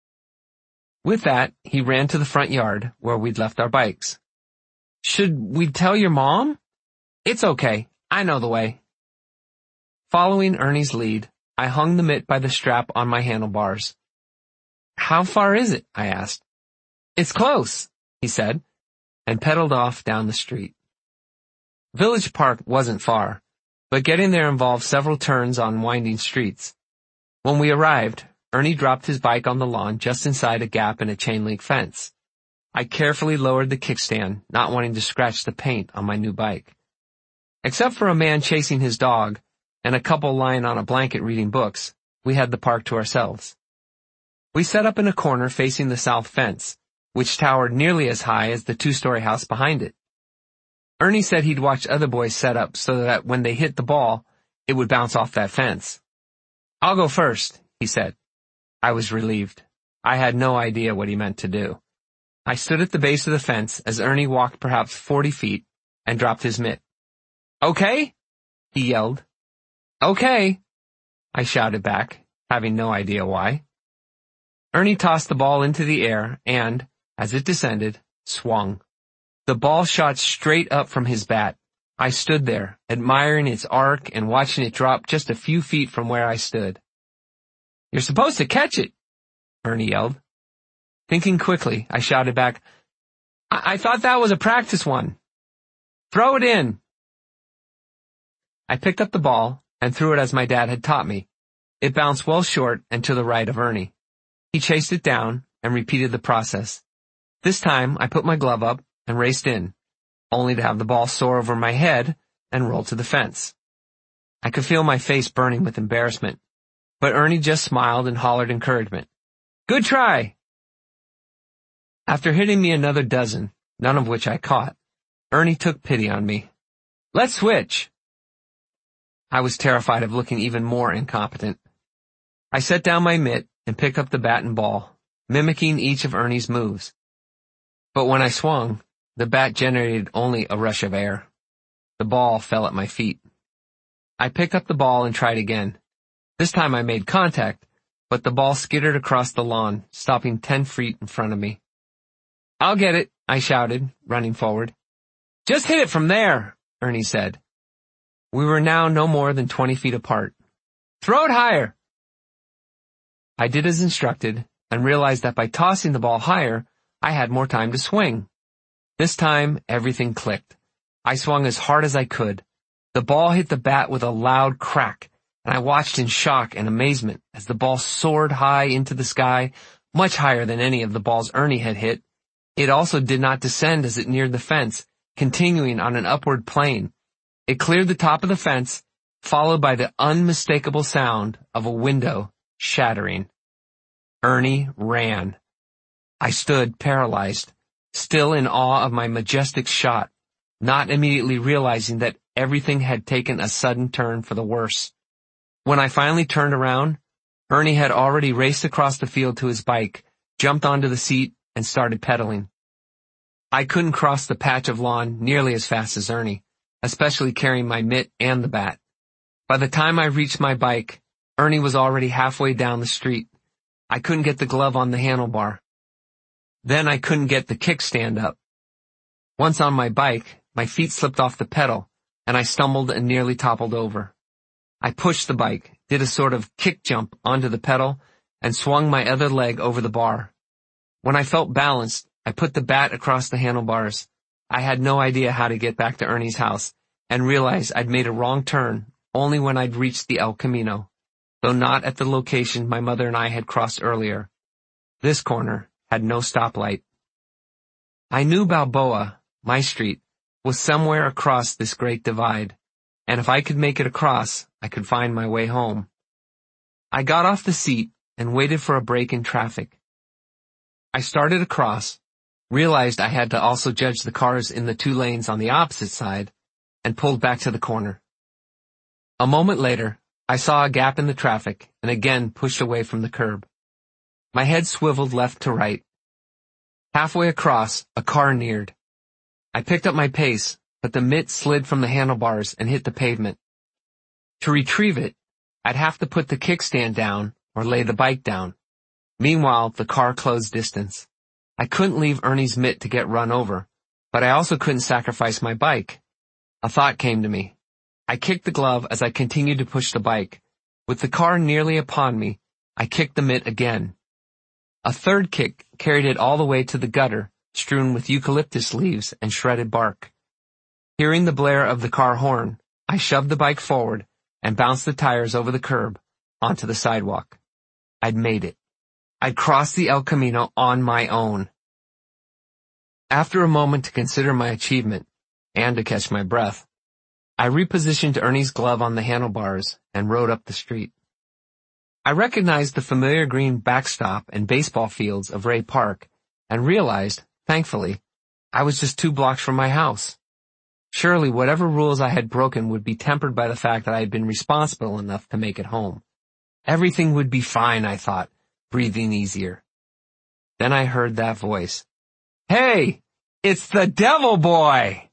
With that, he ran to the front yard where we'd left our bikes. Should we tell your mom? It's okay. I know the way. Following Ernie's lead, I hung the mitt by the strap on my handlebars. How far is it? I asked. It's close, he said, and pedaled off down the street. Village Park wasn't far, but getting there involved several turns on winding streets. When we arrived, Ernie dropped his bike on the lawn just inside a gap in a chain-link fence. I carefully lowered the kickstand, not wanting to scratch the paint on my new bike. Except for a man chasing his dog and a couple lying on a blanket reading books, we had the park to ourselves. We set up in a corner facing the south fence, which towered nearly as high as the 2-story house behind it. Ernie said he'd watched other boys set up so that when they hit the ball, it would bounce off that fence. I'll go first, he said. I was relieved. I had no idea what he meant to do. I stood at the base of the fence as Ernie walked perhaps 40 feet and dropped his mitt. Okay? He yelled. Okay, I shouted back, having no idea why. Ernie tossed the ball into the air and, as it descended, swung. The ball shot straight up from his bat. I stood there, admiring its arc and watching it drop just a few feet from where I stood. You're supposed to catch it, Ernie yelled. Thinking quickly, I shouted back, I thought that was a practice one. Throw it in. I picked up the ball and threw it as my dad had taught me. It bounced well short and to the right of Ernie. He chased it down and repeated the process. This time, I put my glove up and raced in, only to have the ball soar over my head and roll to the fence. I could feel my face burning with embarrassment, but Ernie just smiled and hollered encouragement. Good try! After hitting me another dozen, none of which I caught, Ernie took pity on me. Let's switch! I was terrified of looking even more incompetent. I set down my mitt and picked up the bat and ball, mimicking each of Ernie's moves. But when I swung, the bat generated only a rush of air. The ball fell at my feet. I picked up the ball and tried again. This time I made contact, but the ball skittered across the lawn, stopping 10 feet in front of me. I'll get it, I shouted, running forward. Just hit it from there, Ernie said. We were now no more than 20 feet apart. Throw it higher! I did as instructed and realized that by tossing the ball higher, I had more time to swing. This time, everything clicked. I swung as hard as I could. The ball hit the bat with a loud crack, and I watched in shock and amazement as the ball soared high into the sky, much higher than any of the balls Ernie had hit. It also did not descend as it neared the fence, continuing on an upward plane. It cleared the top of the fence, followed by the unmistakable sound of a window shattering. Ernie ran. I stood paralyzed, still in awe of my majestic shot, not immediately realizing that everything had taken a sudden turn for the worse. When I finally turned around, Ernie had already raced across the field to his bike, jumped onto the seat, and started pedaling. I couldn't cross the patch of lawn nearly as fast as Ernie, especially carrying my mitt and the bat. By the time I reached my bike, Ernie was already halfway down the street. I couldn't get the glove on the handlebar. Then I couldn't get the kickstand up. Once on my bike, my feet slipped off the pedal, and I stumbled and nearly toppled over. I pushed the bike, did a sort of kick jump onto the pedal, and swung my other leg over the bar. When I felt balanced, I put the bat across the handlebars. I had no idea how to get back to Ernie's house, and realized I'd made a wrong turn only when I'd reached the El Camino, though not at the location my mother and I had crossed earlier. This corner had no stoplight. I knew Balboa, my street, was somewhere across this great divide, and if I could make it across, I could find my way home. I got off the seat and waited for a break in traffic. I started across, realized I had to also judge the cars in the two lanes on the opposite side, and pulled back to the corner. A moment later, I saw a gap in the traffic and again pushed away from the curb. My head swiveled left to right. Halfway across, a car neared. I picked up my pace, but the mitt slid from the handlebars and hit the pavement. To retrieve it, I'd have to put the kickstand down or lay the bike down. Meanwhile, the car closed distance. I couldn't leave Ernie's mitt to get run over, but I also couldn't sacrifice my bike. A thought came to me. I kicked the glove as I continued to push the bike. With the car nearly upon me, I kicked the mitt again. A third kick carried it all the way to the gutter, strewn with eucalyptus leaves and shredded bark. Hearing the blare of the car horn, I shoved the bike forward and bounced the tires over the curb onto the sidewalk. I'd made it. I'd crossed the El Camino on my own. After a moment to consider my achievement, and to catch my breath, I repositioned Ernie's glove on the handlebars and rode up the street. I recognized the familiar green backstop and baseball fields of Ray Park and realized, thankfully, I was just 2 blocks from my house. Surely whatever rules I had broken would be tempered by the fact that I had been responsible enough to make it home. Everything would be fine, I thought, breathing easier. Then I heard that voice. Hey, it's the Devil Boy!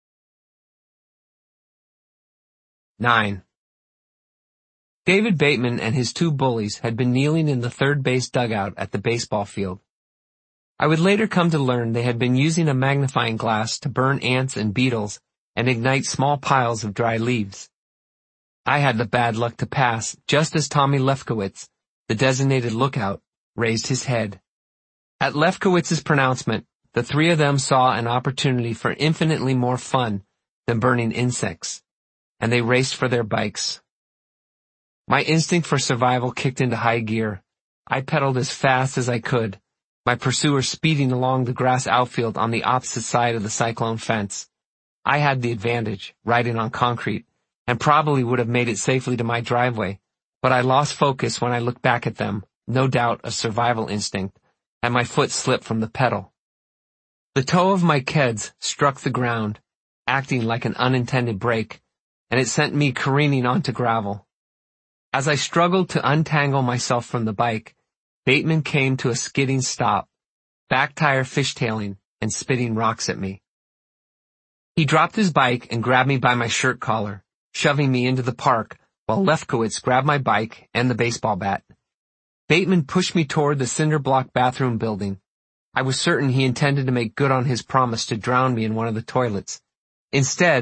9. David Bateman and his 2 bullies had been kneeling in the third base dugout at the baseball field. I would later come to learn they had been using a magnifying glass to burn ants and beetles and ignite small piles of dry leaves. I had the bad luck to pass just as Tommy Lefkowitz, the designated lookout, raised his head. At Lefkowitz's pronouncement, the 3 of them saw an opportunity for infinitely more fun than burning insects, and they raced for their bikes. My instinct for survival kicked into high gear. I pedaled as fast as I could, my pursuer speeding along the grass outfield on the opposite side of the cyclone fence. I had the advantage, riding on concrete, and probably would have made it safely to my driveway, but I lost focus when I looked back at them, no doubt a survival instinct, and my foot slipped from the pedal. The toe of my Keds struck the ground, acting like an unintended brake, and it sent me careening onto gravel. As I struggled to untangle myself from the bike, Bateman came to a skidding stop, back tire fishtailing and spitting rocks at me. He dropped his bike and grabbed me by my shirt collar, shoving me into the park, while Lefkowitz grabbed my bike and the baseball bat. Bateman pushed me toward the cinder block bathroom building. I was certain he intended to make good on his promise to drown me in one of the toilets. Instead,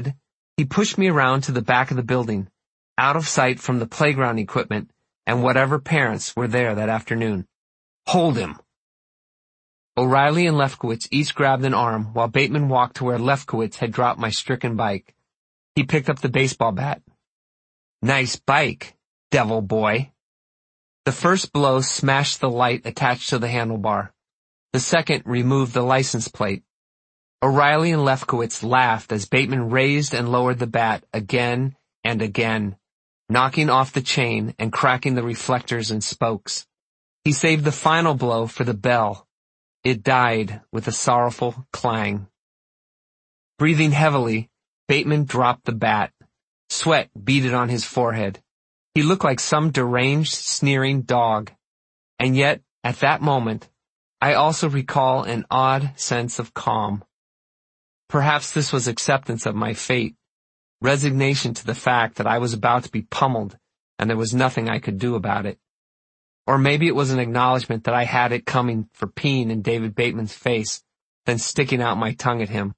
He pushed me around to the back of the building, out of sight from the playground equipment and whatever parents were there that afternoon. Hold him! O'Reilly and Lefkowitz each grabbed an arm while Bateman walked to where Lefkowitz had dropped my stricken bike. He picked up the baseball bat. Nice bike, devil boy. The first blow smashed the light attached to the handlebar. The second removed the license plate. O'Reilly and Lefkowitz laughed as Bateman raised and lowered the bat again and again, knocking off the chain and cracking the reflectors and spokes. He saved the final blow for the bell. It died with a sorrowful clang. Breathing heavily, Bateman dropped the bat. Sweat beaded on his forehead. He looked like some deranged, sneering dog. And yet, at that moment, I also recall an odd sense of calm. Perhaps this was acceptance of my fate, resignation to the fact that I was about to be pummeled and there was nothing I could do about it. Or maybe it was an acknowledgement that I had it coming for peeing in David Bateman's face, then sticking out my tongue at him.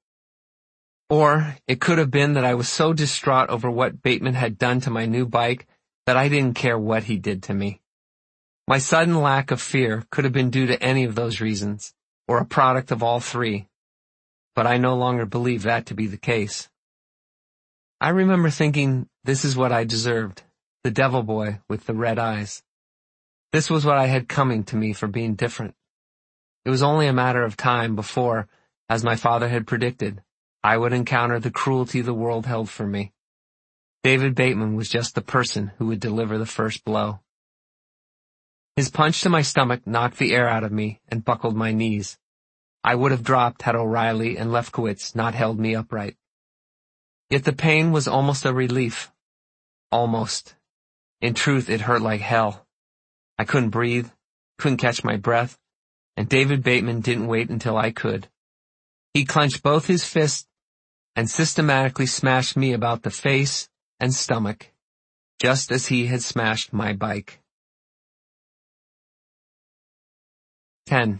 Or it could have been that I was so distraught over what Bateman had done to my new bike that I didn't care what he did to me. My sudden lack of fear could have been due to any of those reasons, or a product of all three. But I no longer believe that to be the case. I remember thinking, this is what I deserved, the devil boy with the red eyes. This was what I had coming to me for being different. It was only a matter of time before, as my father had predicted, I would encounter the cruelty the world held for me. David Bateman was just the person who would deliver the first blow. His punch to my stomach knocked the air out of me and buckled my knees. I would have dropped had O'Reilly and Lefkowitz not held me upright. Yet the pain was almost a relief. Almost. In truth, it hurt like hell. I couldn't breathe, couldn't catch my breath, and David Bateman didn't wait until I could. He clenched both his fists and systematically smashed me about the face and stomach, just as he had smashed my bike. 10.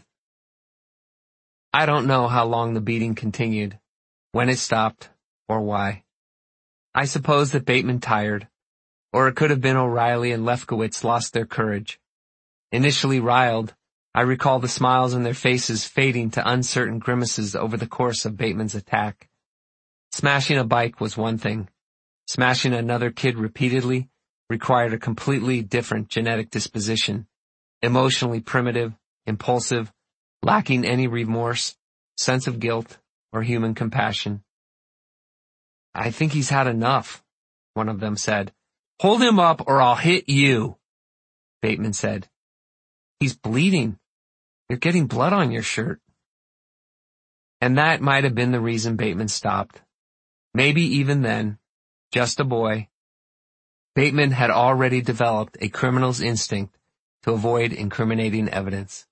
I don't know how long the beating continued, when it stopped, or why. I suppose that Bateman tired, or it could have been O'Reilly and Lefkowitz lost their courage. Initially riled, I recall the smiles on their faces fading to uncertain grimaces over the course of Bateman's attack. Smashing a bike was one thing. Smashing another kid repeatedly required a completely different genetic disposition, emotionally primitive, impulsive, lacking any remorse, sense of guilt, or human compassion. I think he's had enough, one of them said. Hold him up or I'll hit you, Bateman said. He's bleeding. You're getting blood on your shirt. And that might have been the reason Bateman stopped. Maybe even then, just a boy, Bateman had already developed a criminal's instinct to avoid incriminating evidence.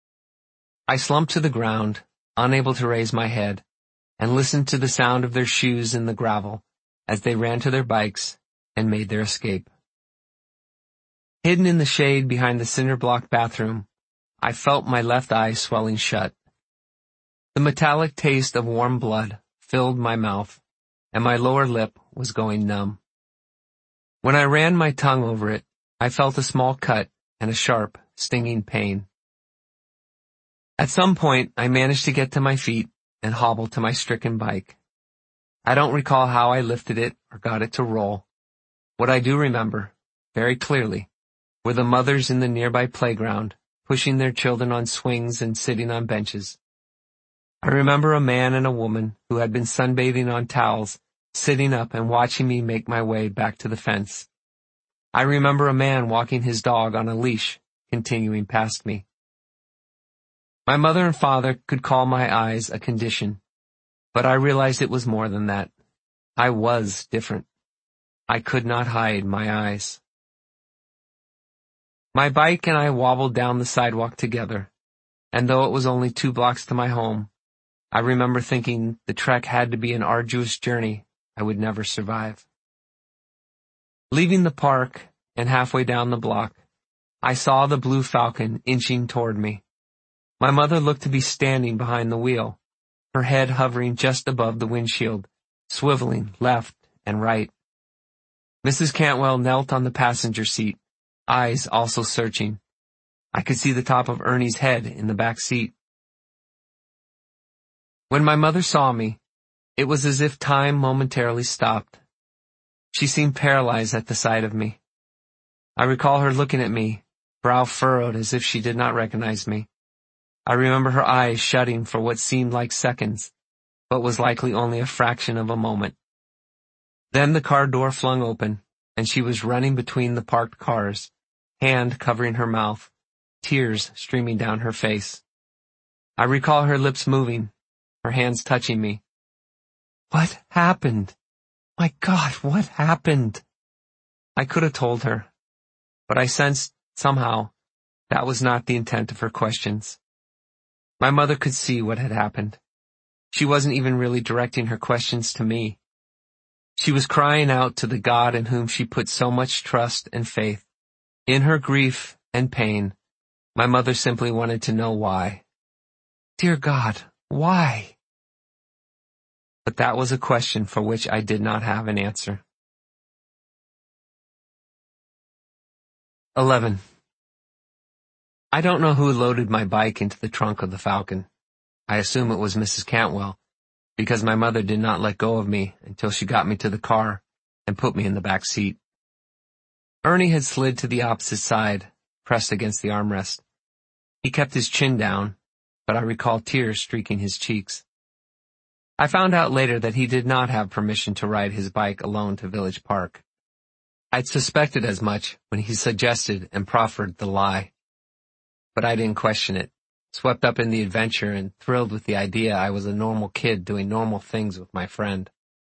I slumped to the ground, unable to raise my head, and listened to the sound of their shoes in the gravel as they ran to their bikes and made their escape. Hidden in the shade behind the cinder-block bathroom, I felt my left eye swelling shut. The metallic taste of warm blood filled my mouth, and my lower lip was going numb. When I ran my tongue over it, I felt a small cut and a sharp, stinging pain. At some point, I managed to get to my feet and hobble to my stricken bike. I don't recall how I lifted it or got it to roll. What I do remember, very clearly, were the mothers in the nearby playground, pushing their children on swings and sitting on benches. I remember a man and a woman who had been sunbathing on towels, sitting up and watching me make my way back to the fence. I remember a man walking his dog on a leash, continuing past me. My mother and father could call my eyes a condition, but I realized it was more than that. I was different. I could not hide my eyes. My bike and I wobbled down the sidewalk together, and though it was only 2 blocks to my home, I remember thinking the trek had to be an arduous journey I would never survive. Leaving the park and halfway down the block, I saw the Blue Falcon inching toward me. My mother looked to be standing behind the wheel, her head hovering just above the windshield, swiveling left and right. Mrs. Cantwell knelt on the passenger seat, eyes also searching. I could see the top of Ernie's head in the back seat. When my mother saw me, it was as if time momentarily stopped. She seemed paralyzed at the sight of me. I recall her looking at me, brow furrowed as if she did not recognize me. I remember her eyes shutting for what seemed like seconds, but was likely only a fraction of a moment. Then the car door flung open, and she was running between the parked cars, hand covering her mouth, tears streaming down her face. I recall her lips moving, her hands touching me. What happened? My God, what happened? I could have told her, but I sensed, somehow, that was not the intent of her questions. My mother could see what had happened. She wasn't even really directing her questions to me. She was crying out to the God in whom she put so much trust and faith. In her grief and pain, my mother simply wanted to know why. Dear God, why? But that was a question for which I did not have an answer. 11. I don't know who loaded my bike into the trunk of the Falcon. I assume it was Mrs. Cantwell, because my mother did not let go of me until she got me to the car and put me in the back seat. Ernie had slid to the opposite side, pressed against the armrest. He kept his chin down, but I recall tears streaking his cheeks. I found out later that he did not have permission to ride his bike alone to Village Park. I'd suspected as much when he suggested and proffered the lie. But I didn't question it, swept up in the adventure and thrilled with the idea I was a normal kid doing normal things with my friend.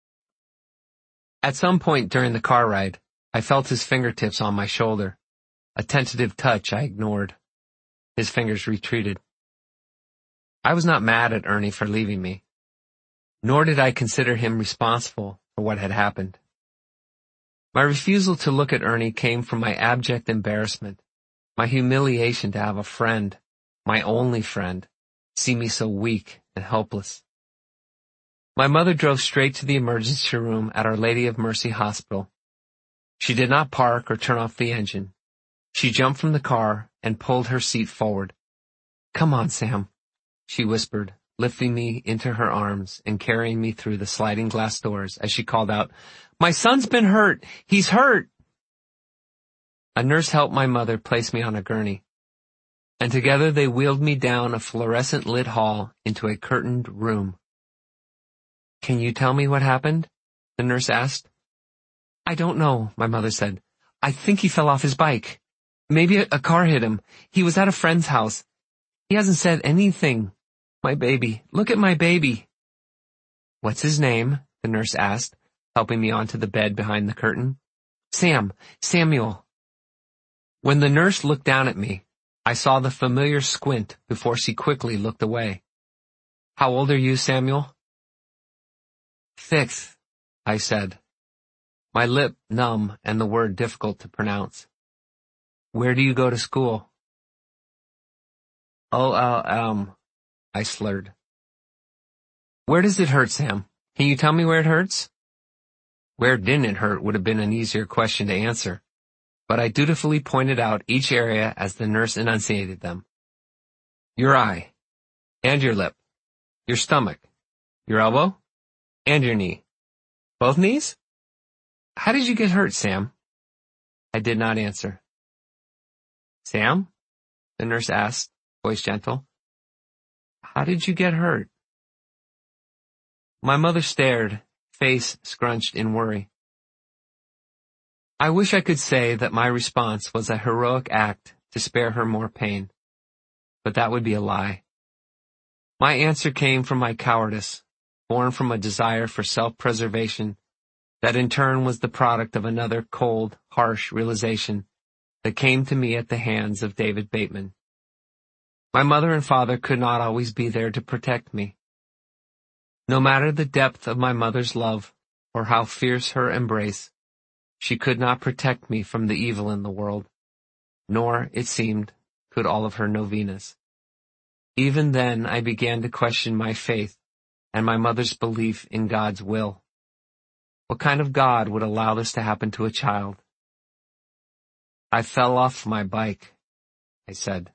At some point during the car ride, I felt his fingertips on my shoulder, a tentative touch I ignored. His fingers retreated. I was not mad at Ernie for leaving me, nor did I consider him responsible for what had happened. My refusal to look at Ernie came from my abject embarrassment, my humiliation to have a friend, my only friend, see me so weak and helpless. My mother drove straight to the emergency room at Our Lady of Mercy Hospital. She did not park or turn off the engine. She jumped from the car and pulled her seat forward. "Come on, Sam," she whispered, lifting me into her arms and carrying me through the sliding glass doors as she called out, "My son's been hurt! He's hurt!" A nurse helped my mother place me on a gurney, and together they wheeled me down a fluorescent-lit hall into a curtained room. "Can you tell me what happened?" the nurse asked. "I don't know," my mother said. "I think he fell off his bike. Maybe a car hit him. He was at a friend's house. He hasn't said anything. My baby. Look at my baby." "What's his name?" the nurse asked, helping me onto the bed behind the curtain. Samuel. When the nurse looked down at me, I saw the familiar squint before she quickly looked away. "How old are you, Samuel?" "5th," I said, my lip numb and the word difficult to pronounce. "Where do you go to school?" I slurred. "Where does it hurt, Sam? Can you tell me where it hurts?" Where didn't it hurt would have been an easier question to answer, but I dutifully pointed out each area as the nurse enunciated them. "Your eye, and your lip, your stomach, your elbow, and your knee. Both knees? How did you get hurt, Sam?" I did not answer. "Sam?" the nurse asked, voice gentle. "How did you get hurt?" My mother stared, face scrunched in worry. I wish I could say that my response was a heroic act to spare her more pain, but that would be a lie. My answer came from my cowardice, born from a desire for self-preservation that in turn was the product of another cold, harsh realization that came to me at the hands of David Bateman. My mother and father could not always be there to protect me. No matter the depth of my mother's love or how fierce her embrace, she could not protect me from the evil in the world, nor, it seemed, could all of her novenas. Even then I began to question my faith and my mother's belief in God's will. What kind of God would allow this to happen to a child? I fell off my bike, I said.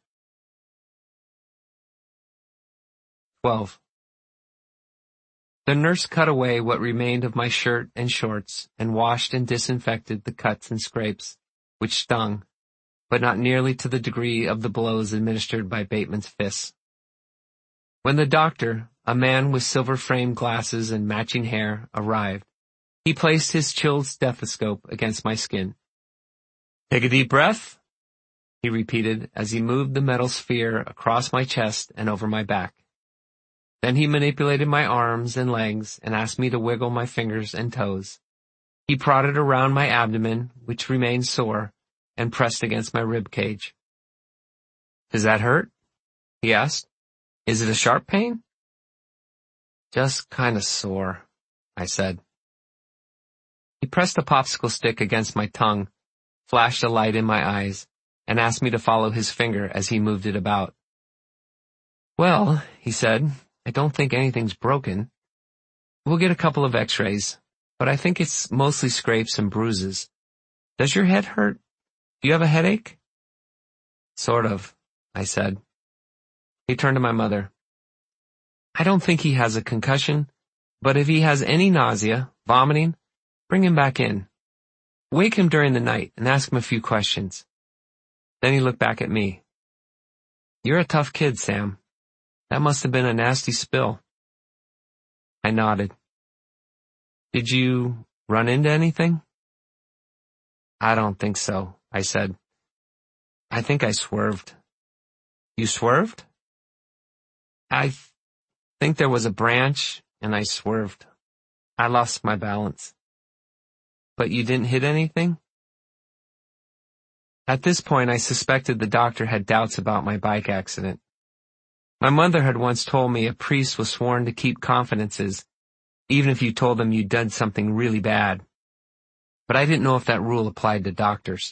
12. The nurse cut away what remained of my shirt and shorts and washed and disinfected the cuts and scrapes, which stung, but not nearly to the degree of the blows administered by Bateman's fists. When the doctor, a man with silver-framed glasses and matching hair, arrived, he placed his chilled stethoscope against my skin. "Take a deep breath," he repeated as he moved the metal sphere across my chest and over my back. Then he manipulated my arms and legs and asked me to wiggle my fingers and toes. He prodded around my abdomen, which remained sore, and pressed against my rib cage. "Does that hurt?" he asked. "Is it a sharp pain?" "Just kinda sore," I said. He pressed a popsicle stick against my tongue, flashed a light in my eyes, and asked me to follow his finger as he moved it about. "Well," he said, "I don't think anything's broken. We'll get a couple of x-rays, but I think it's mostly scrapes and bruises. Does your head hurt? Do you have a headache?" "Sort of," I said. He turned to my mother. "I don't think he has a concussion, but if he has any nausea, vomiting, bring him back in. Wake him during the night and ask him a few questions." Then he looked back at me. "You're a tough kid, Sam. That must have been a nasty spill." I nodded. "Did you run into anything?" "I don't think so," I said. "I think I swerved." "You swerved?" "I think there was a branch, and I swerved. I lost my balance." "But you didn't hit anything?" At this point, I suspected the doctor had doubts about my bike accident. My mother had once told me a priest was sworn to keep confidences, even if you told them you'd done something really bad. But I didn't know if that rule applied to doctors.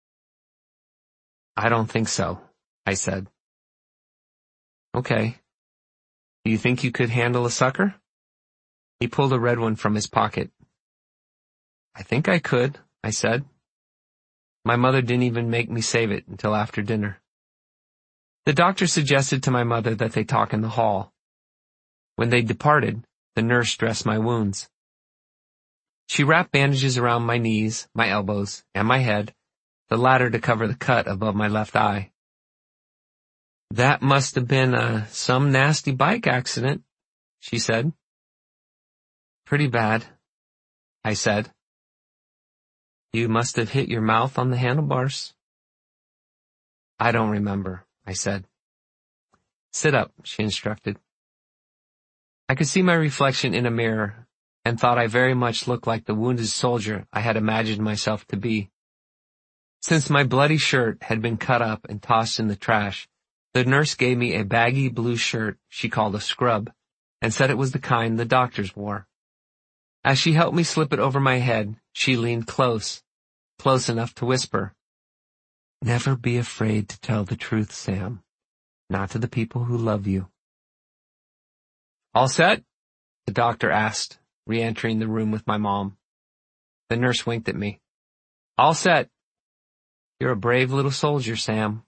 "I don't think so," I said. "Okay. Do you think you could handle a sucker?" He pulled a red one from his pocket. "I think I could," I said. My mother didn't even make me save it until after dinner. The doctor suggested to my mother that they talk in the hall. When they departed, the nurse dressed my wounds. She wrapped bandages around my knees, my elbows, and my head, the latter to cover the cut above my left eye. "That must have been some nasty bike accident," she said. "Pretty bad," I said. "You must have hit your mouth on the handlebars." "I don't remember," I said. "Sit up," she instructed. I could see my reflection in a mirror and thought I very much looked like the wounded soldier I had imagined myself to be. Since my bloody shirt had been cut up and tossed in the trash, the nurse gave me a baggy blue shirt she called a scrub and said it was the kind the doctors wore. As she helped me slip it over my head, she leaned close enough to whisper, "Never be afraid to tell the truth, Sam. Not to the people who love you." "All set?" the doctor asked, re-entering the room with my mom. The nurse winked at me. "All set. You're a brave little soldier, Sam."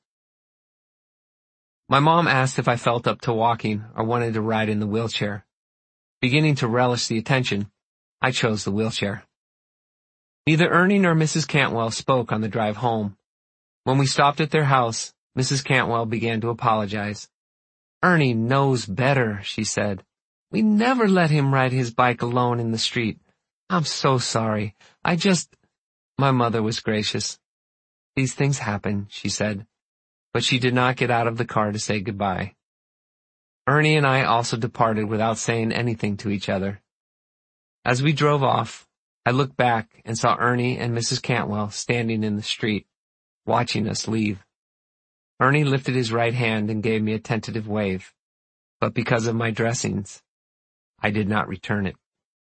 My mom asked if I felt up to walking or wanted to ride in the wheelchair. Beginning to relish the attention, I chose the wheelchair. Neither Ernie nor Mrs. Cantwell spoke on the drive home. When we stopped at their house, Mrs. Cantwell began to apologize. "Ernie knows better," she said. "We never let him ride his bike alone in the street. I'm so sorry. My mother was gracious. "These things happen," she said, but she did not get out of the car to say goodbye. Ernie and I also departed without saying anything to each other. As we drove off, I looked back and saw Ernie and Mrs. Cantwell standing in the street, watching us leave. Ernie lifted his right hand and gave me a tentative wave, but because of my dressings, I did not return it.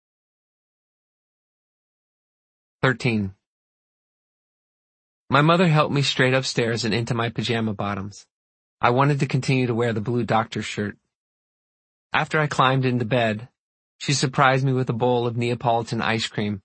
13. My mother helped me straight upstairs and into my pajama bottoms. I wanted to continue to wear the blue doctor's shirt. After I climbed into bed, she surprised me with a bowl of Neapolitan ice cream